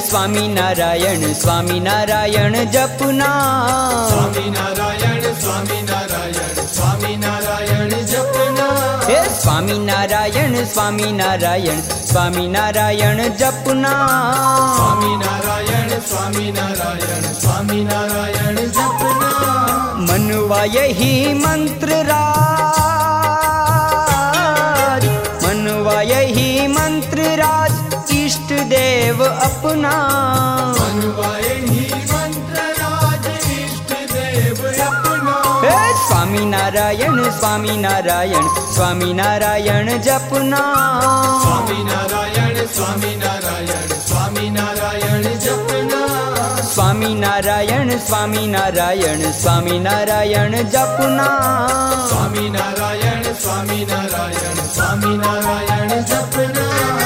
स्वामी नारायण स्वामी नारायण जपना। स्वामी नारायण स्वामी नारायण स्वामी नारायण जपना। हे स्वामी नारायण स्वामी नारायण स्वामी नारायण जपना। स्वामी नारायण स्वामी नारायण स्वामी नारायण जपना। मनवा यही मंत्र राज, मनवा यही मंत्र राज इष्ट देव अपना। मनवा यही मंत्र राज इष्ट देव अपना। हे स्वामी नारायण स्वामी नारायण स्वामी नारायण जपना। स्वामी नारायण स्वामी नारायण स्वामी नारायण जपना। स्वामी नारायण स्वामी नारायण स्वामी नारायण जपना। स्वामी नारायण स्वामी नारायण स्वामी नारायण जपना।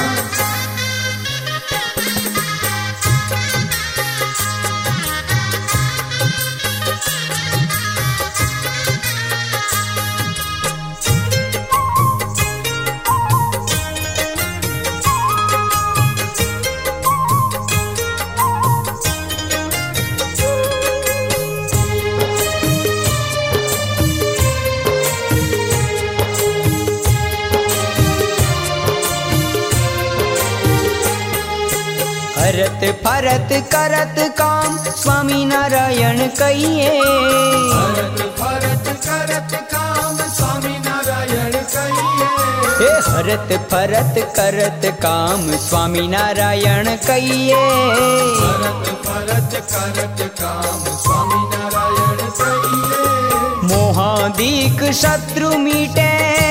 हरत फरत करत काम स्वामी नारायण कहिए। हरत फरत करत काम स्वामी नारायण कहिए। हे हरत फरत करत काम स्वामी नारायण कहिए। हरत फरत करत काम स्वामी नारायण कहिए। मोहादीक शत्रु मीटे,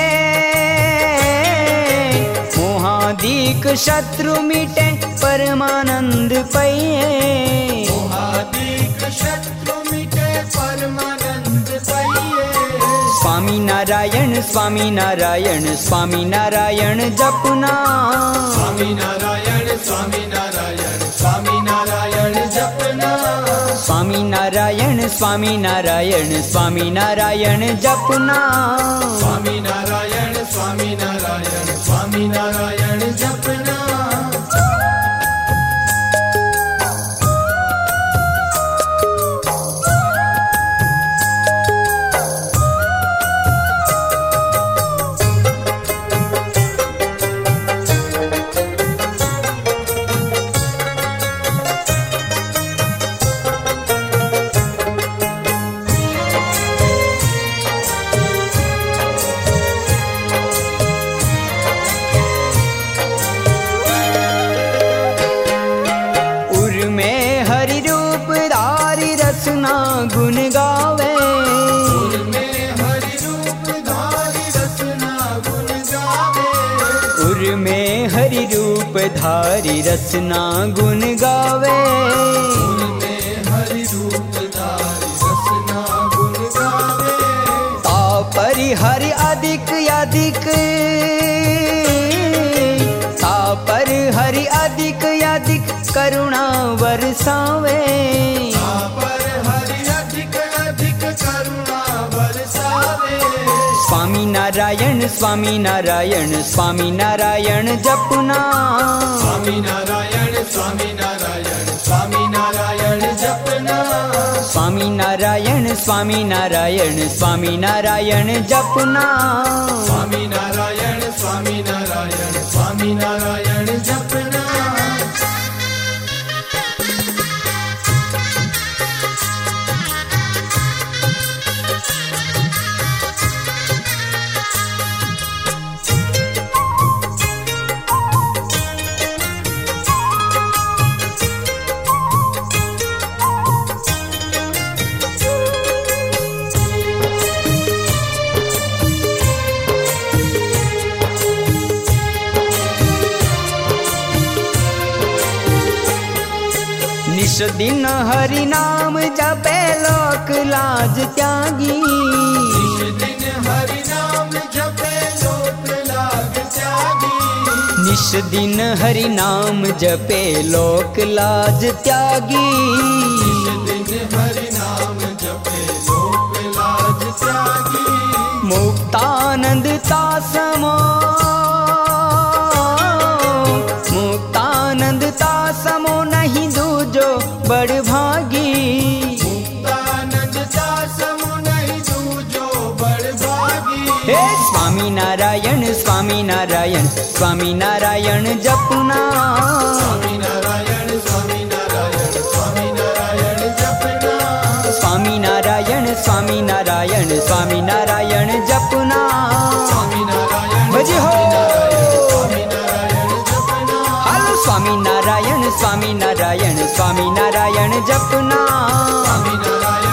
मोहादीक शत्रु मीटे परमानंद पइए। मोहादीक शत्रु मिटे परमानंद पइए। स्वामी नारायण स्वामी नारायण स्वामी नारायण जपना। स्वामी नारायण स्वामी नारायण स्वामी नारायण जपना। स्वामी नारायण स्वामी नारायण स्वामी नारायण जपना। स्वामी नारायण स्वामी नारायण स्वामी नारायण जपना। गुण गावे में हरि रूप धारी रसना गुण गावे। उर में हरि रूप धारी रसना गुण गावे। में हरि रूप धारी रसना गुण गावे। तापरि हरि अधिक अधिक, तापर हरि अधिक अधिक करुणा बरसावे। स्वामी नारायण स्वामी नारायण स्वामी नारायण जपना। स्वामी नारायण स्वामी नारायण स्वामी नारायण जपना। स्वामी नारायण स्वामी नारायण स्वामी नारायण जपना। स्वामी नारायण स्वामी नारायण स्वामी नारायण जपना। निश दिन हरि नाम जपे लोक लाज त्यागी। निश दिन हरि नाम जपे लोक लाज त्यागी। निश दिन हरि नाम जपे लोक लाज त्यागी। निश दिन हरि नाम जपे लोक लाज त्यागी। मुक्तानंद तासमो, मुक्तानंद तासमो नहीं स्वामी नारायण स्वामी नारायण स्वामी नारायण जपना स्वामी नारायण स्वामी नारायण स्वामी नारायण जपना स्वामी नारायण स्वामी नारायण स्वामी नारायण जपना स्वामी नारायण भजे हो स्वामी नारायण जपना हालो स्वामी नारायण स्वामी नारायण स्वामी नारायण जपना स्वामी नारायण